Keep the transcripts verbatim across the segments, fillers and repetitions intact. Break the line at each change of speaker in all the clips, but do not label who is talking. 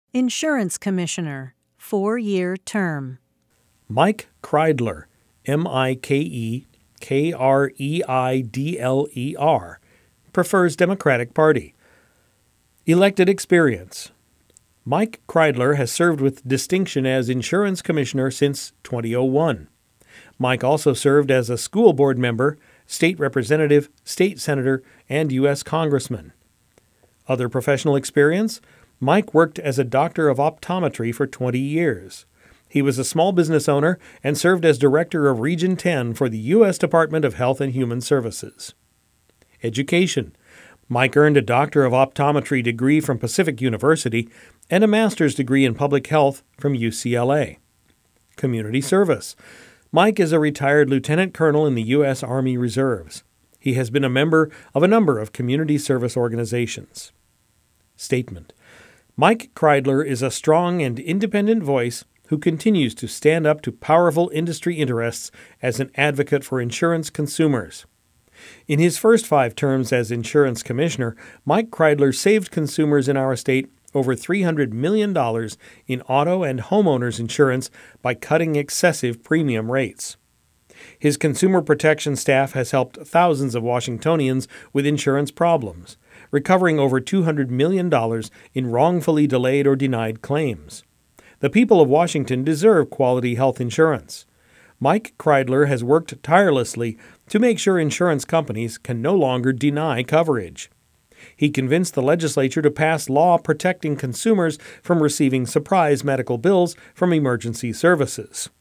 Insurance Commissioner, four-year term.
Mike Kreidler, M I K E K R E I D L E R, prefers Democratic Party. Elected experience. Mike Kreidler has served with distinction as Insurance Commissioner since two thousand one. Mike also served as a school board member, state representative, state senator, and U S Congressman. Other professional experience? Mike worked as a doctor of optometry for twenty years. He was a small business owner and served as director of Region ten for the U S Department of Health and Human Services. Education. Mike earned a Doctor of Optometry degree from Pacific University and a master's degree in public health from U C L A. Community service. Mike is a retired lieutenant colonel in the U S Army Reserves. He has been a member of a number of community service organizations. Statement. Mike Kreidler is a strong and independent voice who continues to stand up to powerful industry interests as an advocate for insurance consumers. In his first five terms as Insurance Commissioner, Mike Kreidler saved consumers in our state over three hundred million dollars in auto and homeowners insurance by cutting excessive premium rates. His consumer protection staff has helped thousands of Washingtonians with insurance problems, recovering over two hundred million dollars in wrongfully delayed or denied claims. The people of Washington deserve quality health insurance. Mike Kreidler has worked tirelessly to make sure insurance companies can no longer deny coverage. He convinced the legislature to pass law protecting consumers from receiving surprise medical bills from emergency services.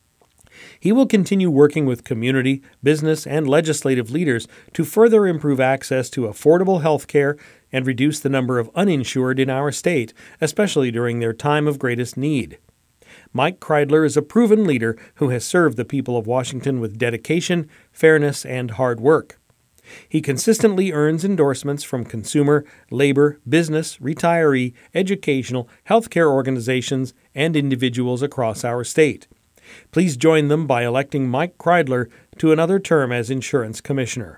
He will continue working with community, business, and legislative leaders to further improve access to affordable health care and reduce the number of uninsured in our state, especially during their time of greatest need. Mike Kreidler is a proven leader who has served the people of Washington with dedication, fairness, and hard work. He consistently earns endorsements from consumer, labor, business, retiree, educational, healthcare organizations, and individuals across our state. Please join them by electing Mike Kreidler to another term as Insurance Commissioner.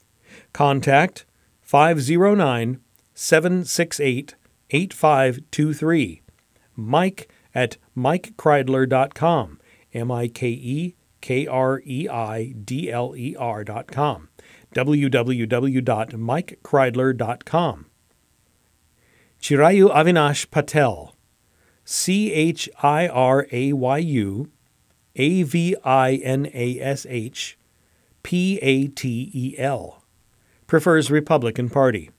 Contact five oh nine, seven six eight, eight five two three. Mike at mike kreidler dot com, M I K E K R E I D L E R dot com, w w w dot mike kreidler dot com. Chirayu Avinash Patel, C H I R A Y U, A V I N A S H, P A T E L. Prefers Republican Party.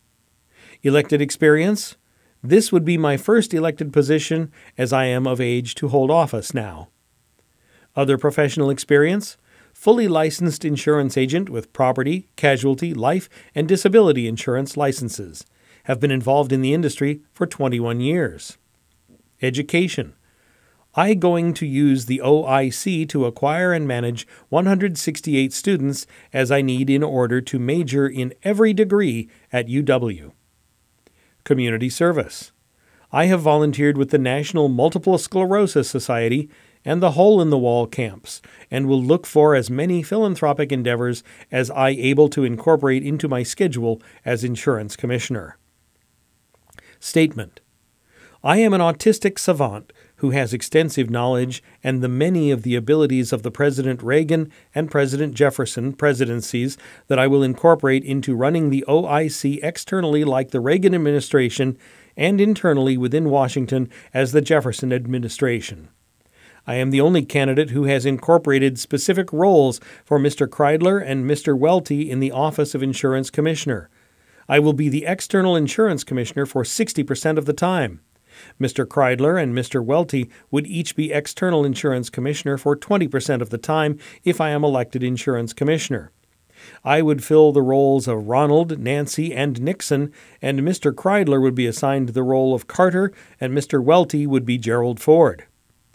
Elected experience? This would be my first elected position as I am of age to hold office now. Other professional experience? Fully licensed insurance agent with property, casualty, life, and disability insurance licenses. Have been involved in the industry for twenty-one years. Education. I going to use the O I C to acquire and manage one hundred sixty-eight students as I need in order to major in every degree at U W. Community service. I have volunteered with the National Multiple Sclerosis Society and the Hole in the Wall camps, and will look for as many philanthropic endeavors as I able to incorporate into my schedule as Insurance Commissioner. Statement. I am an autistic savant who has extensive knowledge and the many of the abilities of the President Reagan and President Jefferson presidencies that I will incorporate into running the O I C externally like the Reagan administration and internally within Washington as the Jefferson administration. I am the only candidate who has incorporated specific roles for Mister Kreidler and Mister Welty in the Office of Insurance Commissioner. I will be the external insurance commissioner for sixty percent of the time. Mister Kreidler and Mister Welty would each be external insurance commissioner for twenty percent of the time if I am elected insurance commissioner. I would fill the roles of Ronald, Nancy, and Nixon, and Mister Kreidler would be assigned the role of Carter, and Mister Welty would be Gerald Ford.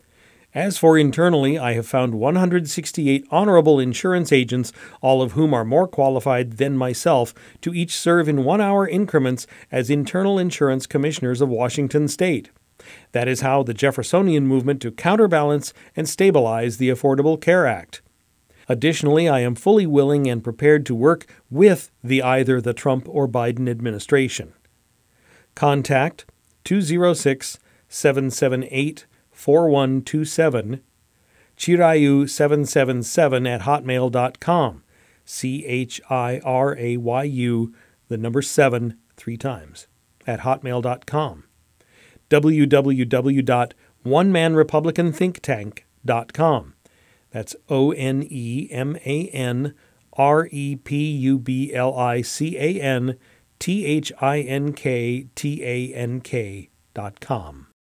As for internally, I have found one hundred sixty-eight honorable insurance agents, all of whom are more qualified than myself, to each serve in one-hour increments as internal insurance commissioners of Washington State. That is how the Jeffersonian movement to counterbalance and stabilize the Affordable Care Act. Additionally, I am fully willing and prepared to work with the either the Trump or Biden administration. Contact two oh six, seven seven eight, four one two seven, chirayu seven seven seven at hotmail dot com. C H I R A Y U, the number seven, three times, at hotmail dot com. w w w dot one man republican think tank dot com. That's O N E M A N R E P U B L I C A N T H I N K T A N K dot com.